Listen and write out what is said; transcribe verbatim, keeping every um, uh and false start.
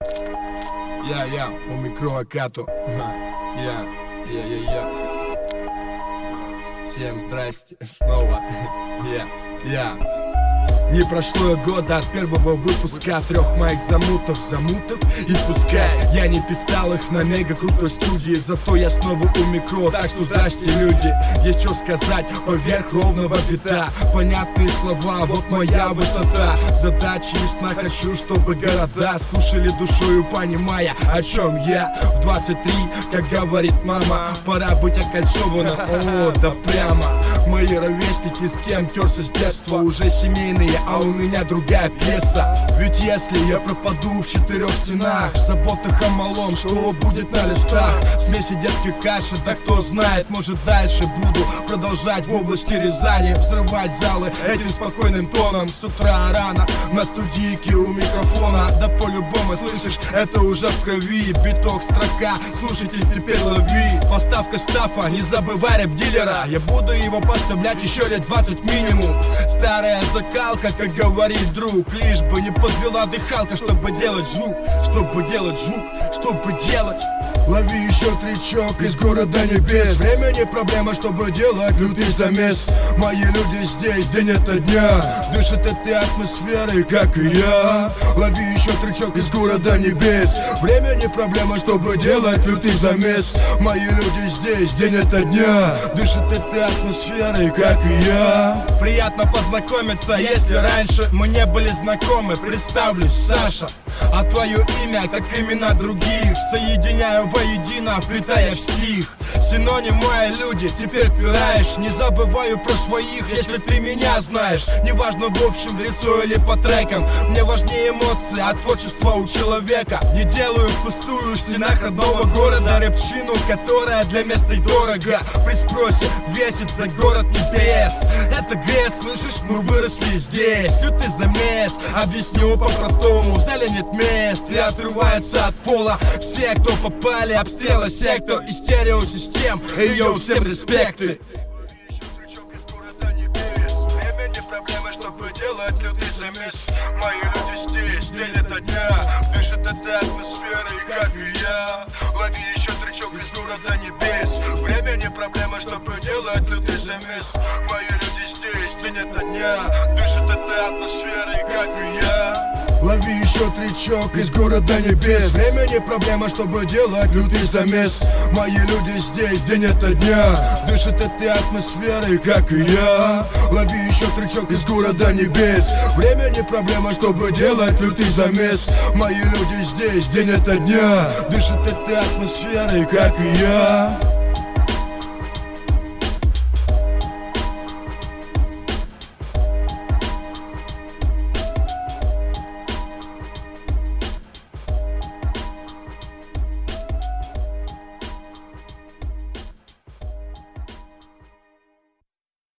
Я, я, у микроакату. Я, я, я, я. Всем здрасте, снова. Я, я. Не прошло и года от первого выпуска трех моих замутов, замутов. И пускай я не писал их на мега крутой студии, зато я снова у микро, так что здрасте, люди. Есть что сказать поверх ровного бита, понятные слова, вот моя высота. Задача ясна, хочу, чтобы города слушали душою, понимая, о чем я. В двадцать три, как говорит мама, пора быть окольцованным, о, да прямо. Мои ровесники, с кем терся с детства, уже семейные, а у меня другая пьеса. Ведь если я пропаду в четырех стенах, в заботах о малом, что будет на листах? Смеси детских каши, да кто знает, может дальше буду продолжать в области Рязани взрывать залы этим спокойным тоном. С утра рано на студийке у микрофона, да по-любому слышишь, это уже в крови. Биток, строка, слушатель, теперь лови. Поставка стафа, не забывай рэп-дилера, я буду его поставлять еще лет двадцать минимум. Старая закалка, как говорит друг, лишь бы не подвела дыхалка, чтобы делать звук, чтобы делать звук, чтобы делать. Лови еще тречок из города небес. Время не проблема, чтобы делать лютый замес. Мои люди здесь день ото дня, дышат этой атмосферой, как и я. Лови еще тречок из города небес. Время не проблема, чтобы делать лютый замес. Мои люди здесь день ото дня, дышат этой атмосферой, как и я. Приятно познакомиться, если раньше мы не были знакомы. Представлюсь, Саша, а твое имя, как имена других, соединяю воедино, вплетая в стих. Синоним мои люди, теперь впираешь. Не забываю про своих, если ты меня знаешь. Неважно в общем, в лицо или по трекам, мне важнее эмоции от творчества у человека. Не делаю впустую в стенах родного города рэпчину, которая для местной дорого. При спросе весит за город небес. Это грязь, слышишь, мы выросли здесь. Лютый замес, объясню по-простому. В зале нет мест и отрывается от пола все, кто попали, обстрела сектор и стереосистем. Йоу, всем респекты. Время не проблема, чтобы делать лютый замес. Мои люди здесь день ото дня, дышат этой атмосферой, как и я. Лови еще тречок из города небес. Время не проблема, чтобы делать лютый замес. Мои люди здесь день ото дня, дышат этой атмосферой, как и я. Лови еще тречок из города небес. Время не проблема, чтобы делать лютый замес. Мои люди здесь день ото дня, дышат этой атмосферой, как и я. Лови еще тречок из города небес. Время не проблема, чтобы делать лютый замес. Мои люди здесь день ото дня, дышат этой атмосферой, как и я.